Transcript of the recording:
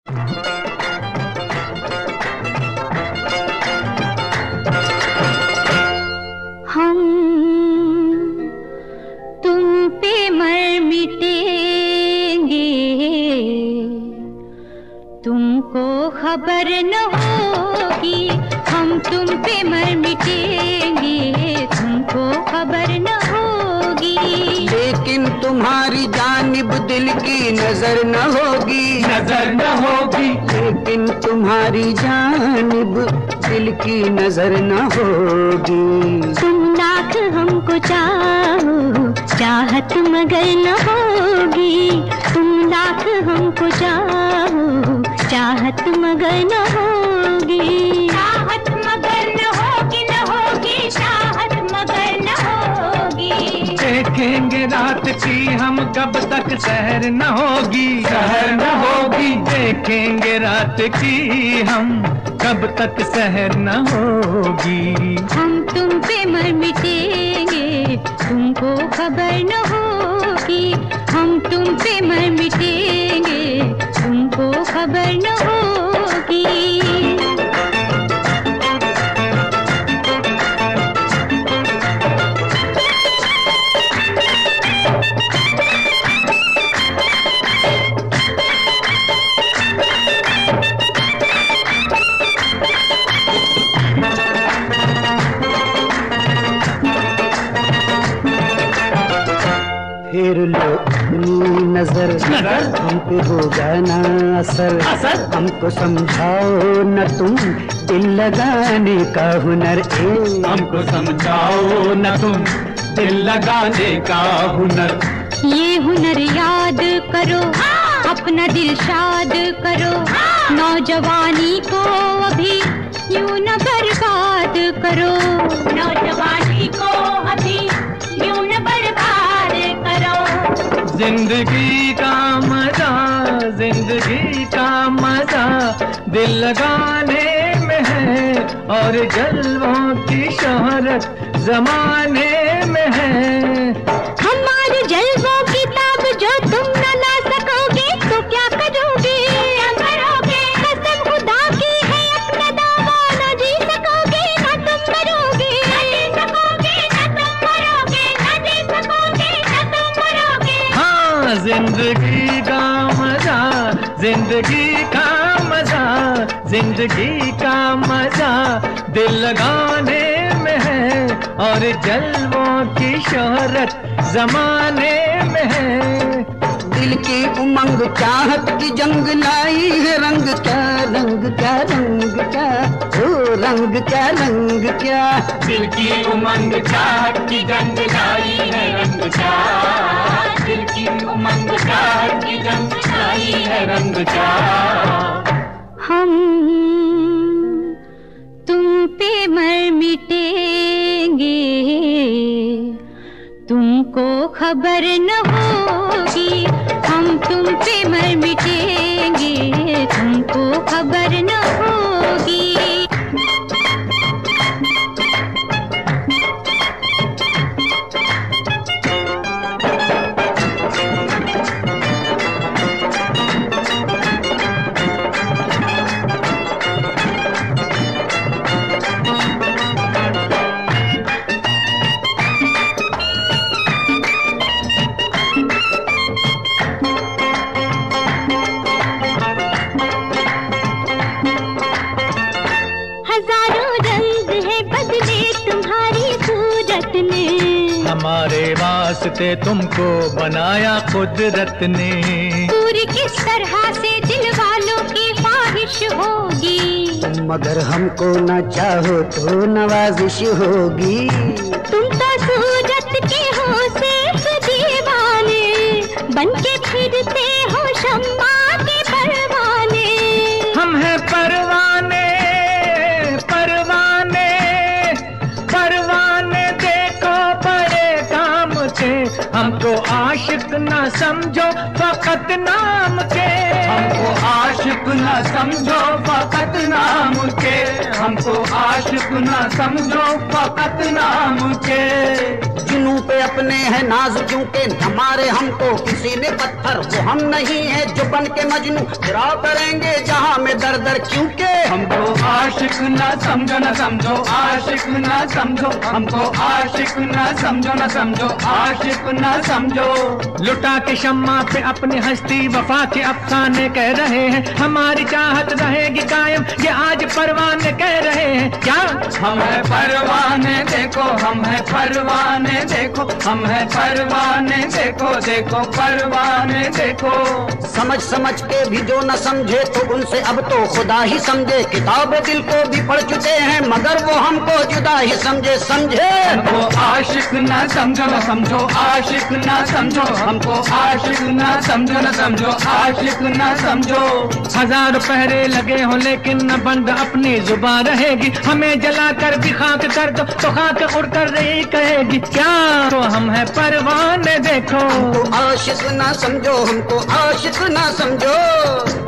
हम तुम पे मर मिटेंगे, तुमको खबर न होगी। हम तुम पे मर मिटेंगे, तुमको खबर न होगी। लेकिन तुम्हारी जानिब दिल की नजर न होगी, नजर न होगी। लेकिन तुम्हारी जानिब दिल की नजर न होगी। तुम लाख हमको चाहो, चाहत मगर न होगी। तुम लाख हमको चाहो, चाहत मगर न होगी। चाहत मगर न होगी, न होगी चाहत मगर न होगी। देखेंगे रात की हम कब तक सहर न होगी, सहर न होगी। देखेंगे रात की हम कब तक सहर न होगी। हम तुम पे मर मिटेंगे, तुमको खबर न होगी। हम तुम पे मर मिटेंगे, तुमको खबर न होगी। फिर लो अपनी नजर, हम पे होगा ना असर। हमको समझाओ न तुम दिल लगाने का हुनर। हमको समझाओ न तुम दिल लगाने का हुनर। ये हुनर याद करो, अपना दिल शाद करो। नौजवानी को अभी यूं न बर्बाद करो, नौजवानी को अभी यूं न बर्बाद करो। जिंदगी का मजा, जिंदगी का मजा दिल लगाने में है, और जलवों की शोहरत जमाने में है। हमारे जलवों की ताब जो तुम न ला सकोगे तो क्या करोगे, क्या करोगे। कसम खुदा की है अपना दावा, न जी सकोगे न तुम मरोगे, न जी सकोगे न तुम मरोगे, न जी सकोगे न तुम मरोगे। हाँ, जिंदगी का मजा, जिंदगी का मजा, जिंदगी का मजा दिल लगाने में है, और जलवों की शोहरत जमाने में है। दिल की उमंग चाहत की जंग लाई है। रंग क्या, रंग क्या, रंग क्या, ओ रंग क्या, रंग क्या। दिल की उमंग चाहत की जंग लाई है, रंग क्या। दिल की उमंग चाहत की जंग लाई है, रंग क्या। हम तुम पे मर मिटेंगे, तुमको खबर न होगी। हम तुम पे मर मिटेंगे, तुमको खबर न होगी। हमारे वास्ते तुमको बनाया कुदरत ने। पूरी किस तरह से दिल वालों की ख्वाहिश होगी। तुम अगर हमको न चाहो तो नवाजिश होगी। तुम तो सूरत के हो सिर्फ दीवाने, बनके फिरते हो शम्मा के परवाने। हम हैं परवाने, परवाने, परवाने देखो बड़े काम के। हमको आशिक ना समझो फकत नाम के। हमको आशिक ना समझो फकत नाम के, हमको आशिक ना समझो फकत नाम के। जुनू पे अपने हैं नाज क्योंकि न मारे हमको किसी ने पत्थर, वो हम नहीं है जो बन के मजनू गिरा करेंगे जहां में दर दर क्योंकि हमको आशिक ना समझो ना समझो, आशिक ना समझो, हमको आशिक ना समझो ना समझो, आशिक ना समझो। लुटा के शम्मा पे अपनी हस्ती वफा के अफसाने कह रहे हैं, हमारी चाहत रहेगी कायम ये आज परवाने कह रहे हैं। क्या हम है परवाने देखो, हम है परवाने देखो, हम है परवाने देखो, देखो परवाने देखो। समझ समझ के भी जो न समझे तो उनसे अब तो खुदा ही समझे, किताब दिल को भी पढ़ चुके हैं मगर वो हमको जुदा ही समझे। समझे हमको आशिक ना समझो ना समझो, आशिक ना समझो, हमको आशिक ना समझो ना समझो, आशिक ना समझो। हजार पहरे लगे हो लेकिन न बंद अपनी जुबान रहेगी, हमें जला कर भी खाक कर दो तो खाक उड़ कर रही कहेगी। क्या तो हम है परवाने देखो, हमको आशिक ना समझो, हमको आशिक ना समझो।